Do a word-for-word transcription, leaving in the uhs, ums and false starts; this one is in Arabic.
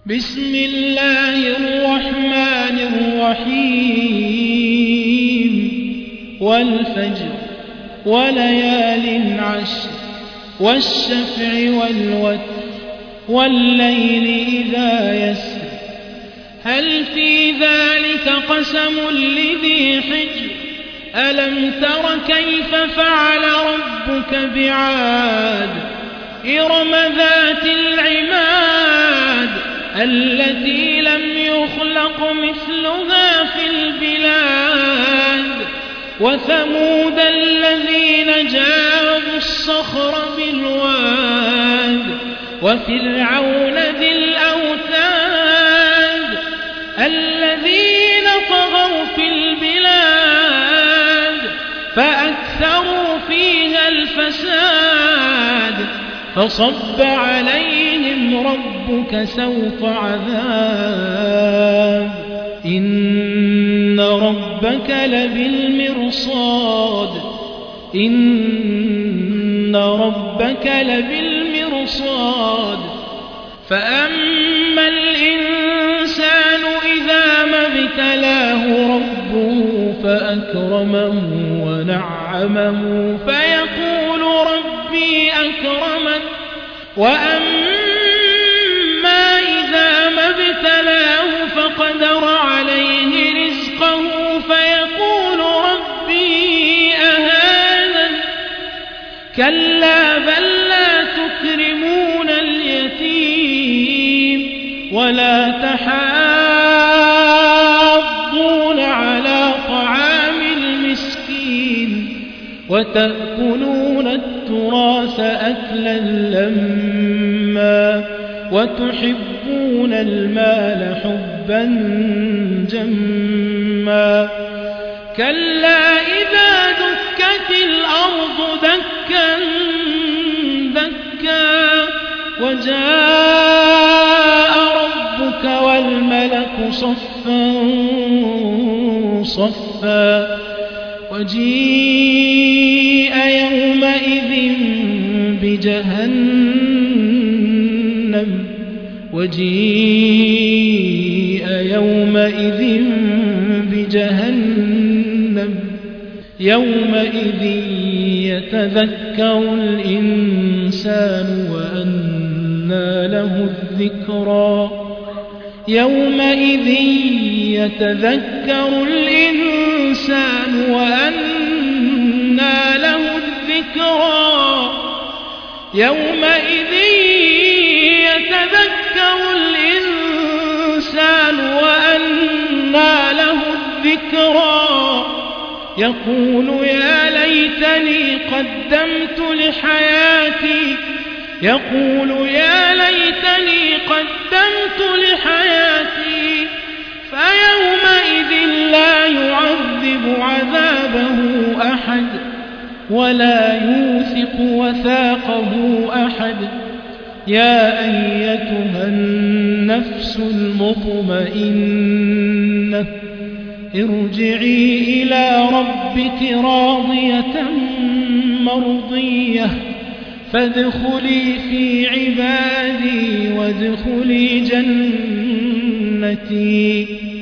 بسم الله الرحمن الرحيم والفجر وليال عشر والشفع والوتر والليل إذا يسر هل في ذلك قسم لذي حجر ألم تر كيف فعل ربك بعاد إرم ذات العماد التي لم يخلق مثلها في البلاد وثمود الذين جابوا الصخر بالواد وفرعون ذي الأوتاد الذين طغوا في البلاد فأكثروا فيها الفساد فصب عليهم ربك سوط عذاب إن ربك لبالمرصاد إن ربك لبالمرصاد فأما الإنسان إذا ما ابتلاه ربه فأكرمه ونعمه فيقول ربي أكرمن وأما إذا ما ابتلاه فقدر عليه رزقه فيقول ربي أهانن كلا بل لا تكرمون اليتيم ولا تحاضون على طعام المسكين وتأكلون التراث أكلا لما وتحبون المال حبا جما كلا إذا دكت الأرض دكا دكا وجاء ربك والملك صفا صفا وجيء يومئذ بجهنم وجيء يومئذ بجهنم يومئذ يتذكر الإنسان وأنى له الذكرى يومئذ يتذكر الإنسان وأنى له الذكرى يومئذ يتذكر الإنسان وأنى له الذكرى يقول يا ليتني قدمت لحياتي يقول يا ليتني قدمت لحياتي فيومئذ لا يعذب عذابه أحد ولا يوثق وثاقه أحد يا أيتها النفس المطمئنة ارجعي إلى ربك راضية مرضية فادخلي في عبادي وادخلي جنتي